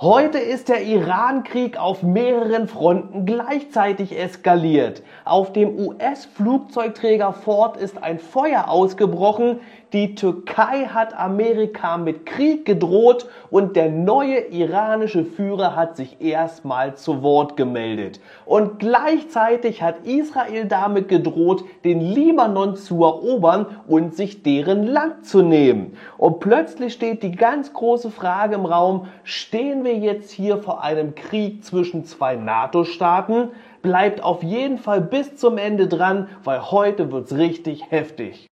Heute ist der Iran-Krieg auf mehreren Fronten gleichzeitig eskaliert. Auf dem US-Flugzeugträger Ford ist ein Feuer ausgebrochen, die Türkei hat Amerika mit Krieg gedroht und der neue iranische Führer hat sich erstmal zu Wort gemeldet. Und gleichzeitig hat Israel damit gedroht, den Libanon zu erobern und sich deren Land zu nehmen. Und plötzlich steht die ganz große Frage im Raum, stehen wir jetzt hier vor einem Krieg zwischen zwei NATO-Staaten? Bleibt auf jeden Fall bis zum Ende dran, weil heute wird's richtig heftig.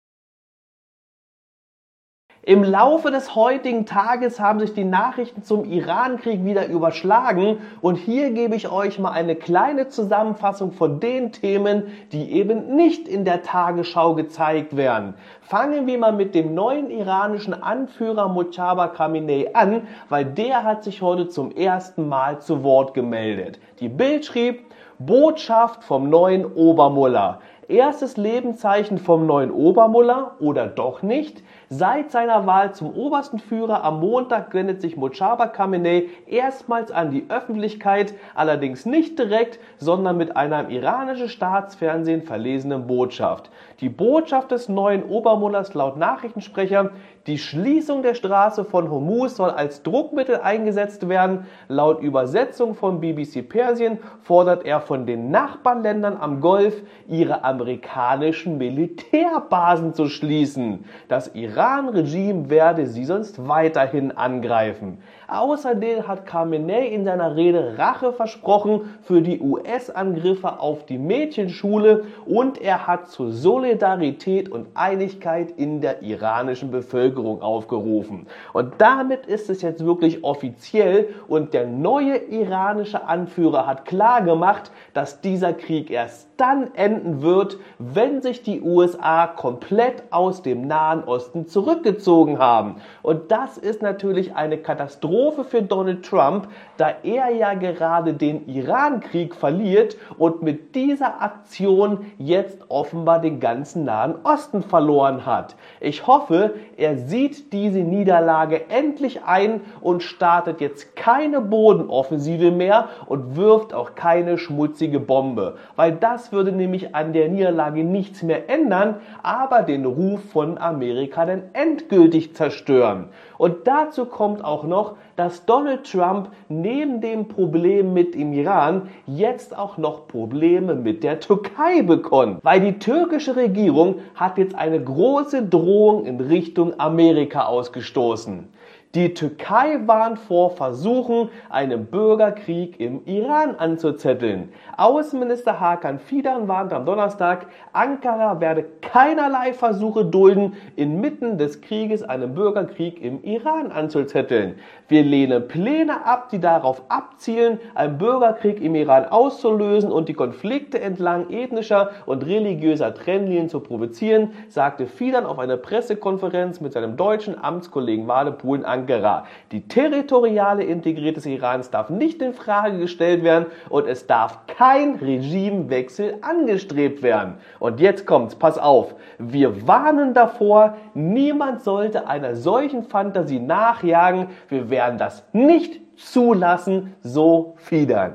Im Laufe des heutigen Tages haben sich die Nachrichten zum Iran-Krieg wieder überschlagen und hier gebe ich euch mal eine kleine Zusammenfassung von den Themen, die eben nicht in der Tagesschau gezeigt werden. Fangen wir mal mit dem neuen iranischen Anführer Mojtaba Khamenei an, weil der hat sich heute zum ersten Mal zu Wort gemeldet. Die Bild schrieb: Botschaft vom neuen Obermullah. Erstes Lebenszeichen vom neuen Obermullah oder doch nicht? Seit seiner Wahl zum obersten Führer am Montag wendet sich Mojtaba Khamenei erstmals an die Öffentlichkeit, allerdings nicht direkt, sondern mit einer im iranischen Staatsfernsehen verlesenen Botschaft. Die Botschaft des neuen Obermullahs laut Nachrichtensprecher: Die Schließung der Straße von Hormuz soll als Druckmittel eingesetzt werden. Laut Übersetzung von BBC Persien fordert er von den Nachbarländern am Golf, ihre amerikanischen Militärbasen zu schließen. Das Iran-Regime werde sie sonst weiterhin angreifen. Außerdem hat Khamenei in seiner Rede Rache versprochen für die US-Angriffe auf die Mädchenschule und er hat zur Solidarität und Einigkeit in der iranischen Bevölkerung aufgerufen. Und damit ist es jetzt wirklich offiziell und der neue iranische Anführer hat klargemacht, dass dieser Krieg erst dann enden wird, wenn sich die USA komplett aus dem Nahen Osten zurückgezogen haben. Und das ist natürlich eine Katastrophe für Donald Trump, da er ja gerade den Iran-Krieg verliert und mit dieser Aktion jetzt offenbar den ganzen Nahen Osten verloren hat. Ich hoffe, er sieht diese Niederlage endlich ein und startet jetzt keine Bodenoffensive mehr und wirft auch keine schmutzige Bombe, weil das würde nämlich an der Niederlage nichts mehr ändern, aber den Ruf von Amerika dann endgültig zerstören. Und dazu kommt auch noch, dass Donald Trump neben dem Problem mit dem Iran jetzt auch noch Probleme mit der Türkei bekommt. Weil die türkische Regierung hat jetzt eine große Drohung in Richtung Amerika ausgestoßen. Die Türkei warnt vor Versuchen, einen Bürgerkrieg im Iran anzuzetteln. Außenminister Hakan Fidan warnt am Donnerstag, Ankara werde keinerlei Versuche dulden, inmitten des Krieges einen Bürgerkrieg im Iran anzuzetteln. Wir lehnen Pläne ab, die darauf abzielen, einen Bürgerkrieg im Iran auszulösen und die Konflikte entlang ethnischer und religiöser Trennlinien zu provozieren, sagte Fidan auf einer Pressekonferenz mit seinem deutschen Amtskollegen Wadepool in Ankara. Die territoriale Integrität des Irans darf nicht in Frage gestellt werden und es darf kein Regimewechsel angestrebt werden. Und jetzt kommt's, pass auf, wir warnen davor, niemand sollte einer solchen Fantasie nachjagen, wir werden das nicht zulassen, so Fidan.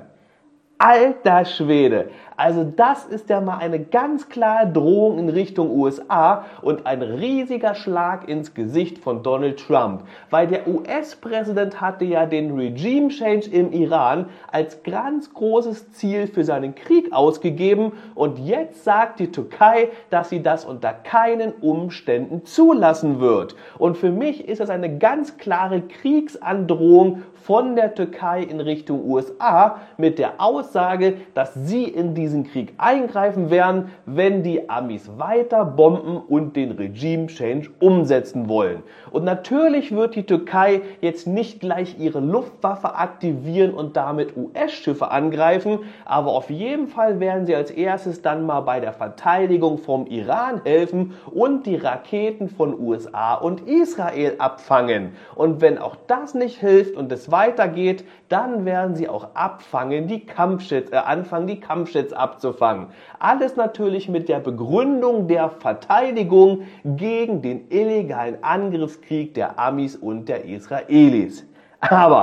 Alter Schwede, also das ist ja mal eine ganz klare Drohung in Richtung USA und ein riesiger Schlag ins Gesicht von Donald Trump, weil der US-Präsident hatte ja den Regime Change im Iran als ganz großes Ziel für seinen Krieg ausgegeben und jetzt sagt die Türkei, dass sie das unter keinen Umständen zulassen wird. Und für mich ist das eine ganz klare Kriegsandrohung von der Türkei in Richtung USA mit der Aussage, dass sie in diesen Krieg eingreifen werden, wenn die Amis weiter bomben und den Regime Change umsetzen wollen. Und natürlich wird die Türkei jetzt nicht gleich ihre Luftwaffe aktivieren und damit US-Schiffe angreifen, aber auf jeden Fall werden sie als erstes dann mal bei der Verteidigung vom Iran helfen und die Raketen von USA und Israel abfangen. Und wenn auch das nicht hilft und es weitergeht, dann werden sie auch anfangen, die Kampfjets abzufangen. Alles natürlich mit der Begründung der Verteidigung gegen den illegalen Angriffskrieg der Amis und der Israelis. Aber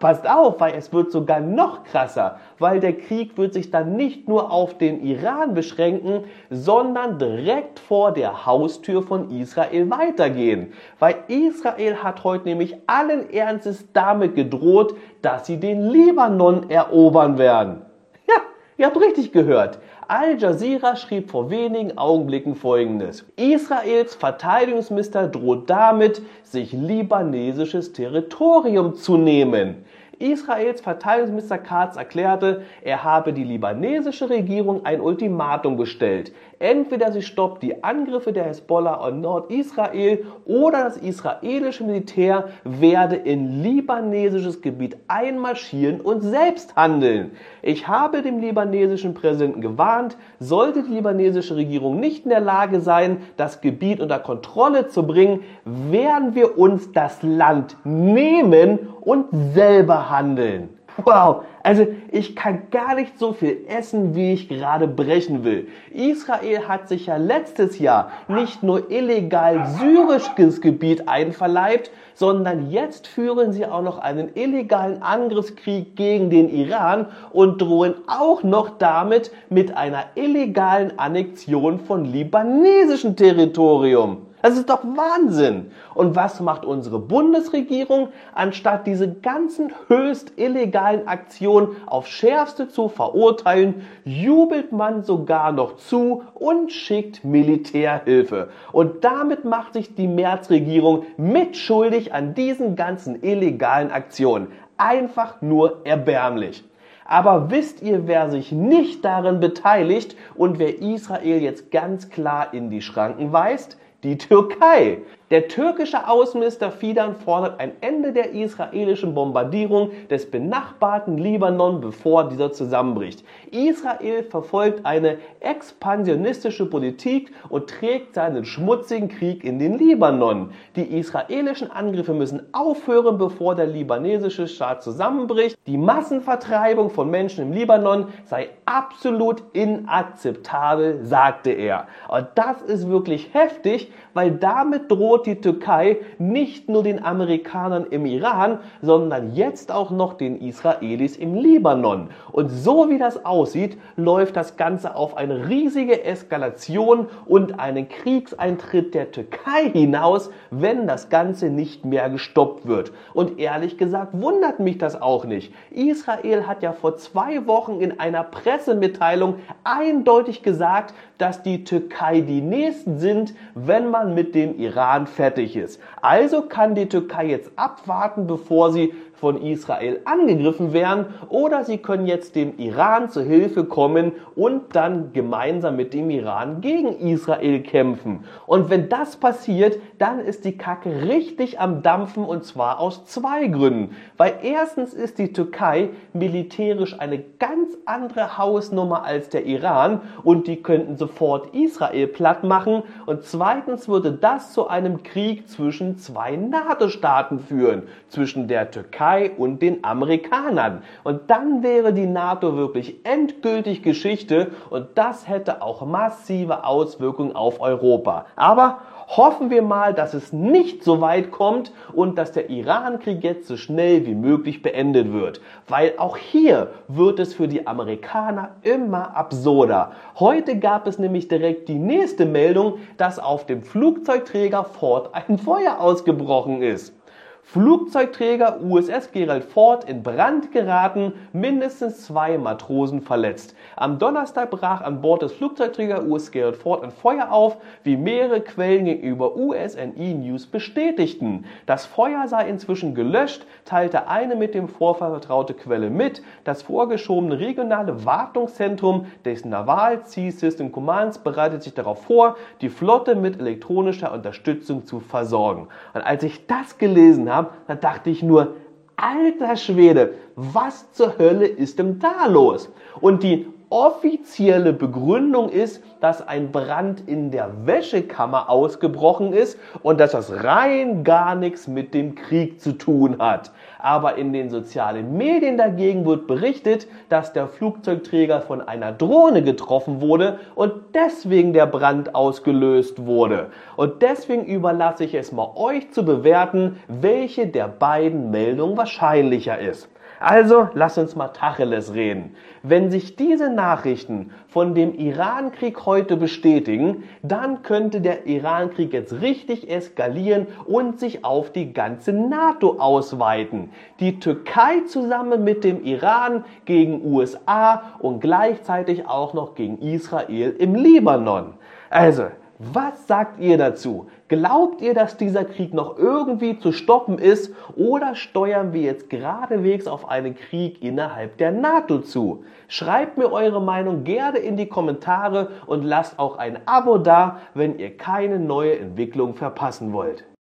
passt auf, weil es wird sogar noch krasser, weil der Krieg wird sich dann nicht nur auf den Iran beschränken, sondern direkt vor der Haustür von Israel weitergehen. Weil Israel hat heute nämlich allen Ernstes damit gedroht, dass sie den Libanon erobern werden. Ja, ihr habt richtig gehört. Al Jazeera schrieb vor wenigen Augenblicken Folgendes: Israels Verteidigungsminister droht damit, sich libanesisches Territorium zu nehmen. Israels Verteidigungsminister Katz erklärte, er habe die libanesische Regierung ein Ultimatum gestellt. Entweder sie stoppt die Angriffe der Hisbollah an Nordisrael oder das israelische Militär werde in libanesisches Gebiet einmarschieren und selbst handeln. Ich habe dem libanesischen Präsidenten gewarnt, sollte die libanesische Regierung nicht in der Lage sein, das Gebiet unter Kontrolle zu bringen, werden wir uns das Land nehmen und selber handeln. Wow, also ich kann gar nicht so viel essen, wie ich gerade brechen will. Israel hat sich ja letztes Jahr nicht nur illegal syrisches Gebiet einverleibt, sondern jetzt führen sie auch noch einen illegalen Angriffskrieg gegen den Iran und drohen auch noch damit mit einer illegalen Annexion von libanesischem Territorium. Das ist doch Wahnsinn. Und was macht unsere Bundesregierung? Anstatt diese ganzen höchst illegalen Aktionen aufs Schärfste zu verurteilen, jubelt man sogar noch zu und schickt Militärhilfe. Und damit macht sich die Merz-Regierung mitschuldig an diesen ganzen illegalen Aktionen. Einfach nur erbärmlich. Aber wisst ihr, wer sich nicht daran beteiligt und wer Israel jetzt ganz klar in die Schranken weist? Die Türkei. Der türkische Außenminister Fidan fordert ein Ende der israelischen Bombardierung des benachbarten Libanon, bevor dieser zusammenbricht. Israel verfolgt eine expansionistische Politik und trägt seinen schmutzigen Krieg in den Libanon. Die israelischen Angriffe müssen aufhören, bevor der libanesische Staat zusammenbricht. Die Massenvertreibung von Menschen im Libanon sei absolut inakzeptabel, sagte er. Und das ist wirklich heftig, weil damit droht die Türkei nicht nur den Amerikanern im Iran, sondern jetzt auch noch den Israelis im Libanon. Und so wie das aussieht, läuft das Ganze auf eine riesige Eskalation und einen Kriegseintritt der Türkei hinaus, wenn das Ganze nicht mehr gestoppt wird. Und ehrlich gesagt wundert mich das auch nicht. Israel hat ja vor 2 Wochen in einer Pressemitteilung eindeutig gesagt, dass die Türkei die Nächsten sind, wenn man mit dem Iran fertig ist. Also kann die Türkei jetzt abwarten, bevor sie von Israel angegriffen werden, oder sie können jetzt dem Iran zu Hilfe kommen und dann gemeinsam mit dem Iran gegen Israel kämpfen. Und wenn das passiert, dann ist die Kacke richtig am Dampfen, und zwar aus 2 Gründen. Weil erstens ist die Türkei militärisch eine ganz andere Hausnummer als der Iran und die könnten sofort Israel platt machen, und zweitens würde das zu einem Krieg zwischen 2 NATO-Staaten führen, zwischen der Türkei und den Amerikanern. Und dann wäre die NATO wirklich endgültig Geschichte, und das hätte auch massive Auswirkungen auf Europa. Aber hoffen wir mal, dass es nicht so weit kommt und dass der Iran-Krieg jetzt so schnell wie möglich beendet wird. Weil auch hier wird es für die Amerikaner immer absurder. Heute gab es nämlich direkt die nächste Meldung, dass auf dem Flugzeugträger Ford ein Feuer ausgebrochen ist. Flugzeugträger USS Gerald Ford in Brand geraten, mindestens 2 Matrosen verletzt. Am Donnerstag brach an Bord des Flugzeugträger USS Gerald Ford ein Feuer auf, wie mehrere Quellen gegenüber USNE News bestätigten. Das Feuer sei inzwischen gelöscht, teilte eine mit dem Vorfall vertraute Quelle mit. Das vorgeschobene regionale Wartungszentrum des Naval Sea System Commands bereitet sich darauf vor, die Flotte mit elektronischer Unterstützung zu versorgen. Und als ich das gelesen habe, da dachte ich nur, alter Schwede, was zur Hölle ist denn da los? Und die offizielle Begründung ist, dass ein Brand in der Wäschekammer ausgebrochen ist und dass das rein gar nichts mit dem Krieg zu tun hat. Aber in den sozialen Medien dagegen wird berichtet, dass der Flugzeugträger von einer Drohne getroffen wurde und deswegen der Brand ausgelöst wurde. Und deswegen überlasse ich es mal euch zu bewerten, welche der beiden Meldungen wahrscheinlicher ist. Also, lass uns mal Tacheles reden. Wenn sich diese Nachrichten von dem Irankrieg heute bestätigen, dann könnte der Irankrieg jetzt richtig eskalieren und sich auf die ganze NATO ausweiten. Die Türkei zusammen mit dem Iran gegen USA und gleichzeitig auch noch gegen Israel im Libanon. Also, was sagt ihr dazu? Glaubt ihr, dass dieser Krieg noch irgendwie zu stoppen ist oder steuern wir jetzt geradewegs auf einen Krieg innerhalb der NATO zu? Schreibt mir eure Meinung gerne in die Kommentare und lasst auch ein Abo da, wenn ihr keine neue Entwicklung verpassen wollt.